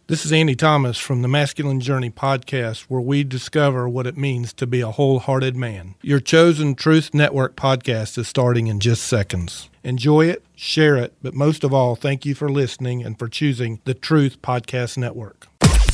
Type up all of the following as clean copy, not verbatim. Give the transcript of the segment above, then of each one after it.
This is Andy Thomas from the Masculine Journey podcast, where we discover what it means to be a wholehearted man. Your chosen Truth Network podcast is starting in just seconds. Enjoy it, share it, but most of all, thank you for listening and for choosing the Truth Podcast Network.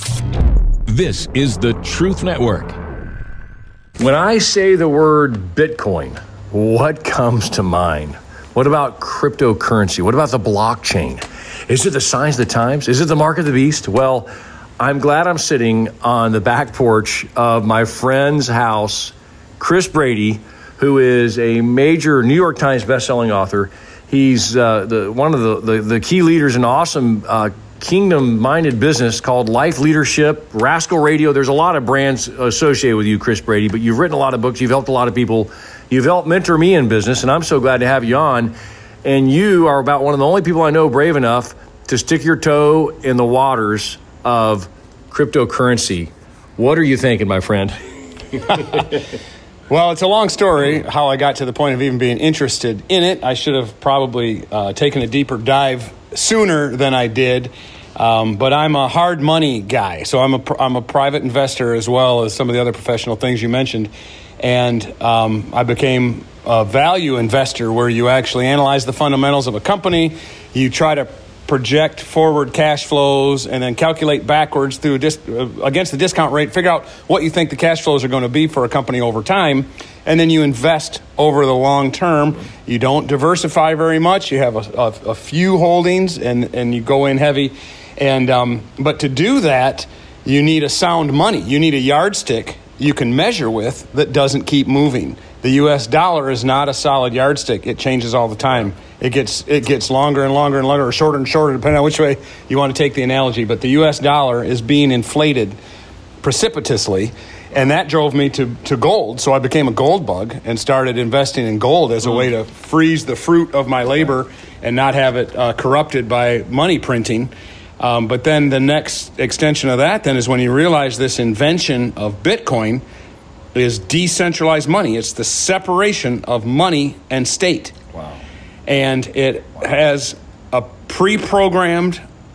This is the Truth Network. When I say the word Bitcoin, what comes to mind? What about cryptocurrency? What about the blockchain? Is it the signs of the times? Is it the mark of the beast? Well, I'm glad I'm sitting on the back porch of my friend's house, Chris Brady, who is a major New York Times bestselling author. He's one of the key leaders in an awesome kingdom-minded business called Life Leadership, Rascal Radio. There's a lot of brands associated with you, Chris Brady, but you've written a lot of books. You've helped a lot of people. You've helped mentor me in business, and I'm so glad to have you on. And you are about one of the only people I know brave enough to stick your toe in the waters of cryptocurrency. What are you thinking, my friend? Well, it's a long story how I got to the point of even being interested in it. I should have probably taken a deeper dive sooner than I did. But I'm a hard money guy. So I'm a private investor as well as some of the other professional things you mentioned. And I became a value investor where you actually analyze the fundamentals of a company. You try to project forward cash flows and then calculate backwards through against the discount rate, figure out what you think the cash flows are going to be for a company over time. And then you invest over the long term. You don't diversify very much. You have a few holdings and you go in heavy. And but to do that, you need a sound money. You need a yardstick you can measure with that doesn't keep moving. The U.S. dollar is not a solid yardstick. It changes all the time. It gets longer and longer and longer, or shorter and shorter, depending on which way you want to take the analogy. But the U.S. dollar is being inflated precipitously, and that drove me to gold. So I became a gold bug and started investing in gold as a way to freeze the fruit of my labor and not have it corrupted by money printing. But then the next extension of that then is when you realize this invention of Bitcoin is decentralized money. It's the separation of money and state. Wow. And it has a pre-programmed,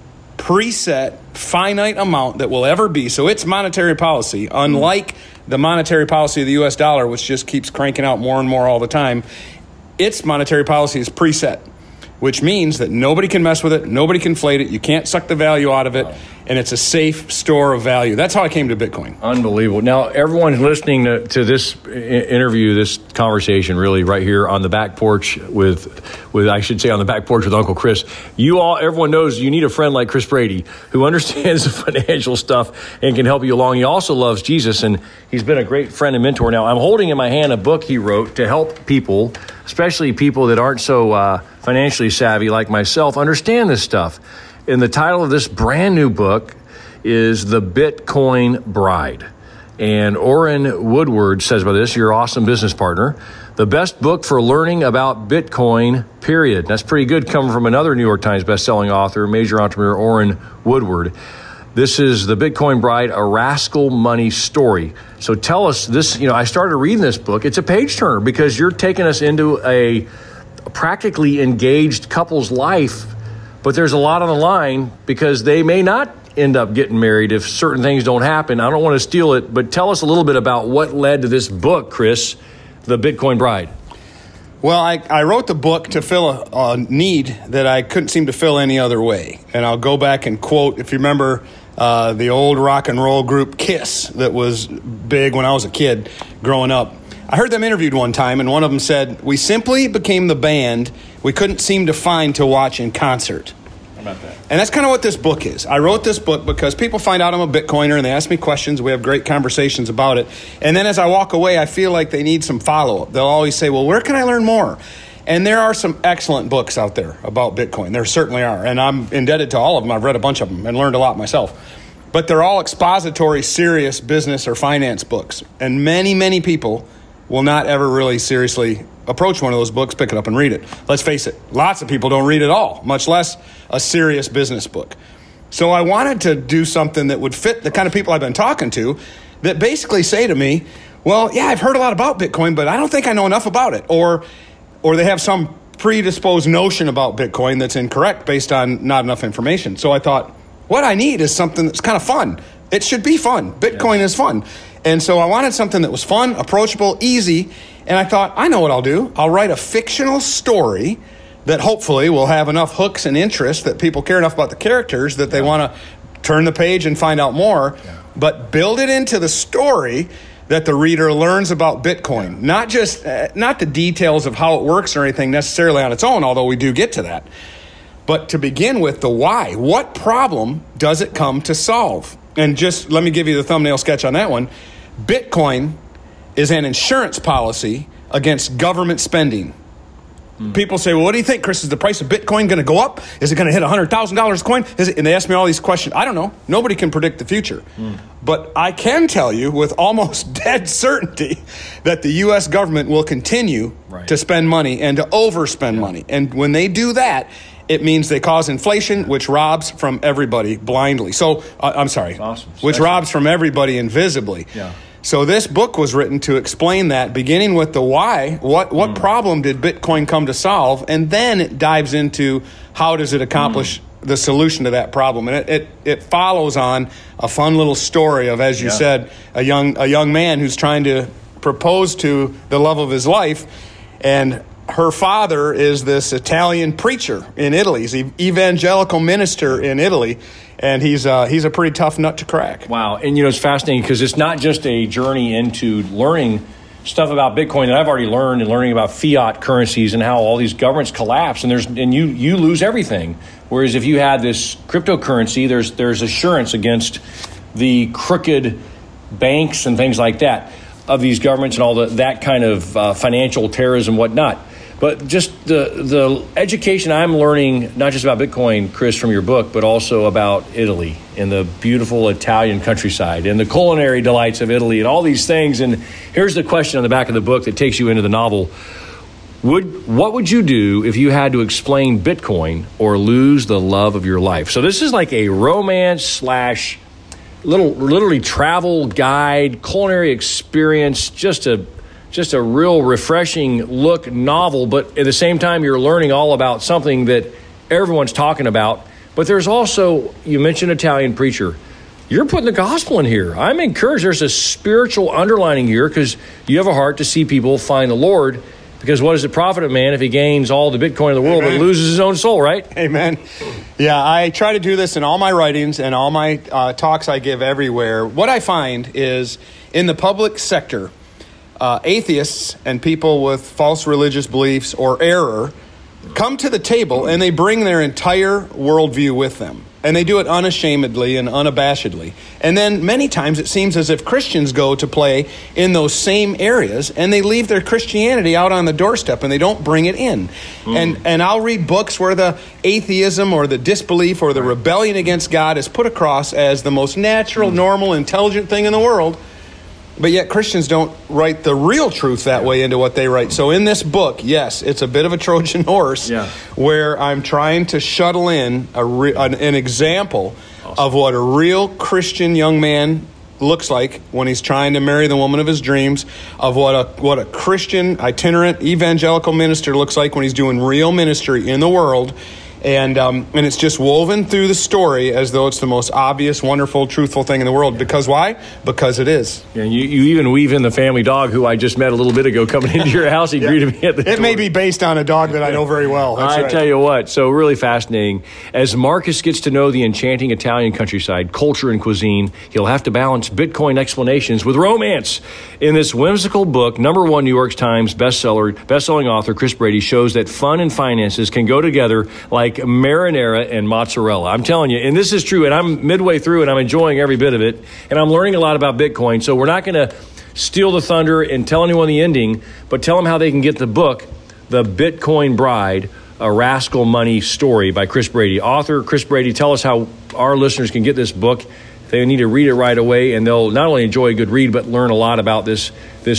preset, finite amount that will ever be. So it's monetary policy, unlike the monetary policy of the U.S. dollar, which just keeps cranking out more and more all the time. Its monetary policy is preset, which means that nobody can mess with it, nobody can inflate it, you can't suck the value out of it, and it's a safe store of value. That's how I came to Bitcoin. Unbelievable. Now, everyone listening to this interview, this conversation, really right here on the back porch with I should say on the back porch with Uncle Chris, everyone knows you need a friend like Chris Brady who understands the financial stuff and can help you along. He also loves Jesus, and he's been a great friend and mentor. Now, I'm holding in my hand a book he wrote to help people, especially people that aren't so financially savvy like myself, understand this stuff. And the title of this brand new book is The Bitcoin Bride. And Orrin Woodward says about this, your awesome business partner, the best book for learning about Bitcoin, period. That's pretty good coming from another New York Times bestselling author, major entrepreneur Orrin Woodward. This is The Bitcoin Bride, a rascal money story. So tell us this, I started reading this book. It's a page turner because you're taking us into a practically engaged couple's life, but there's a lot on the line because they may not end up getting married if certain things don't happen. I don't want to steal it, but tell us a little bit about what led to this book, Chris, The Bitcoin Bride. Well, I wrote the book to fill a need that I couldn't seem to fill any other way. And I'll go back and quote, if you remember the old rock and roll group Kiss that was big when I was a kid growing up. I heard them interviewed one time, and one of them said, "We simply became the band we couldn't seem to find to watch in concert." How about that? And that's kind of what this book is. I wrote this book because people find out I'm a Bitcoiner, and they ask me questions. We have great conversations about it. And then as I walk away, I feel like they need some follow-up. They'll always say, well, where can I learn more? And there are some excellent books out there about Bitcoin. There certainly are. And I'm indebted to all of them. I've read a bunch of them and learned a lot myself. But they're all expository, serious business or finance books. And many, many people will not ever really seriously approach one of those books, pick it up and read it. Let's face it, lots of people don't read it all, much less a serious business book. So I wanted to do something that would fit the kind of people I've been talking to that basically say to me, well, yeah, I've heard a lot about Bitcoin, but I don't think I know enough about it. Or they have some predisposed notion about Bitcoin that's incorrect based on not enough information. So I thought, what I need is something that's kind of fun. It should be fun. Bitcoin is fun. And so I wanted something that was fun, approachable, easy. And I thought, I know what I'll do. I'll write a fictional story that hopefully will have enough hooks and interest that people care enough about the characters that they want to turn the page and find out more. Yeah. But build it into the story that the reader learns about Bitcoin. Not just, not the details of how it works or anything necessarily on its own, although we do get to that. But to begin with, the why. What problem does it come to solve? And just let me give you the thumbnail sketch on that one. Bitcoin is an insurance policy against government spending. People say, well, what do you think, Chris? Is the price of Bitcoin going to go up? Is it going to hit $100,000 a coin? And they ask me all these questions. I don't know. Nobody can predict the future. But I can tell you with almost dead certainty that the U.S. government will continue to spend money and to overspend money. And when they do that, it means they cause inflation, which robs from everybody blindly. So, I'm sorry, which robs from everybody invisibly. Yeah. So this book was written to explain that, beginning with the why. What problem did Bitcoin come to solve? And then it dives into how does it accomplish the solution to that problem. And it follows on a fun little story of, as you said, a young man who's trying to propose to the love of his life. And her father is this Italian preacher in Italy. He's an evangelical minister in Italy. And he's a pretty tough nut to crack. Wow. And, it's fascinating because it's not just a journey into learning stuff about Bitcoin that I've already learned and learning about fiat currencies and how all these governments collapse and you lose everything. Whereas if you had this cryptocurrency, there's assurance against the crooked banks and things like that of these governments and all that kind of financial terrorism, whatnot. But just the education I'm learning, not just about Bitcoin, Chris, from your book, but also about Italy and the beautiful Italian countryside and the culinary delights of Italy and all these things. And here's the question on the back of the book that takes you into the novel. What would you do if you had to explain Bitcoin or lose the love of your life? So this is like a romance / literally travel guide, culinary experience, just a real refreshing look novel, but at the same time, you're learning all about something that everyone's talking about. But there's also, you mentioned Italian preacher. You're putting the gospel in here. I'm encouraged. There's a spiritual underlining here because you have a heart to see people find the Lord. Because what does it profit a man if he gains all the Bitcoin in the world but loses his own soul, right? Amen. Yeah, I try to do this in all my writings and all my talks I give everywhere. What I find is in the public sector, atheists and people with false religious beliefs or error come to the table and they bring their entire worldview with them. And they do it unashamedly and unabashedly. And then many times it seems as if Christians go to play in those same areas and they leave their Christianity out on the doorstep and they don't bring it in. And I'll read books where the atheism or the disbelief or the rebellion against God is put across as the most natural, normal, intelligent thing in the world. But yet Christians don't write the real truth that way into what they write. So in this book, yes, it's a bit of a Trojan horse where I'm trying to shuttle in an example of what a real Christian young man looks like when he's trying to marry the woman of his dreams, of what a Christian itinerant evangelical minister looks like when he's doing real ministry in the world. And it's just woven through the story as though it's the most obvious, wonderful, truthful thing in the world. Because why? Because it is. Yeah, you even weave in the family dog who I just met a little bit ago coming into your house. He greeted me at the door. It may be based on a dog that I know very well. That's right. Tell you what, so really fascinating. As Marcus gets to know the enchanting Italian countryside, culture, and cuisine, he'll have to balance Bitcoin explanations with romance. In this whimsical book, #1 New York Times best-selling author Chris Brady shows that fun and finances can go together like marinara and mozzarella. I'm telling you, and this is true, and I'm midway through and I'm enjoying every bit of it, and I'm learning a lot about Bitcoin, so we're not going to steal the thunder and tell anyone the ending, but tell them how they can get the book, The Bitcoin Bride, A Rascal Money Story by Chris Brady. Author Chris Brady, tell us how our listeners can get this book. They need to read it right away, and they'll not only enjoy a good read, but learn a lot about this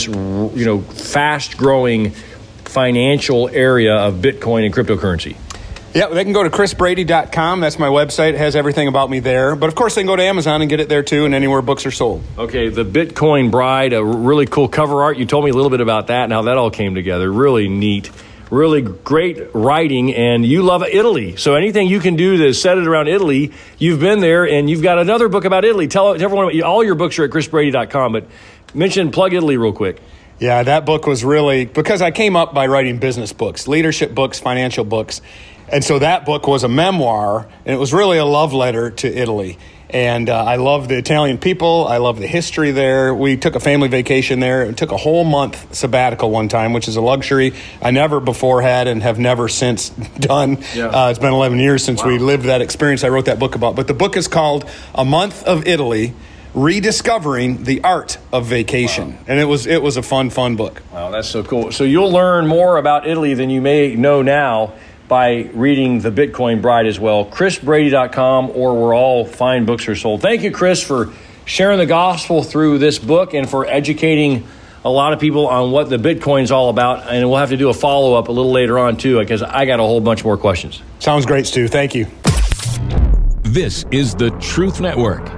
fast-growing financial area of Bitcoin and cryptocurrency. Yeah, they can go to chrisbrady.com. That's my website. It has everything about me there. But, of course, they can go to Amazon and get it there, too, and anywhere books are sold. Okay, The Bitcoin Bride, a really cool cover art. You told me a little bit about that and how that all came together. Really neat. really great writing, and you love Italy. So anything you can do to set it around Italy, you've been there, and you've got another book about Italy. Tell everyone, all your books are at chrisbrady.com, but plug Italy real quick. Yeah, that book was really, because I came up by writing business books, leadership books, financial books. And so that book was a memoir, and it was really a love letter to Italy. And I love the Italian people. I love the history there. We took a family vacation there and took a whole month sabbatical one time, which is a luxury I never before had and have never since done. Yeah. It's been 11 years since we lived that experience I wrote that book about. But the book is called A Month of Italy, Rediscovering the Art of Vacation. Wow. And it was a fun book. Wow, that's so cool. So you'll learn more about Italy than you may know now by reading The Bitcoin Bride as well. chrisbrady.com, or where all fine books are sold. Thank you, Chris, for sharing the gospel through this book and for educating a lot of people on what the Bitcoin's all about. And we'll have to do a follow-up a little later on, too, because I got a whole bunch more questions. Sounds great, Stu. Thank you. This is the Truth Network.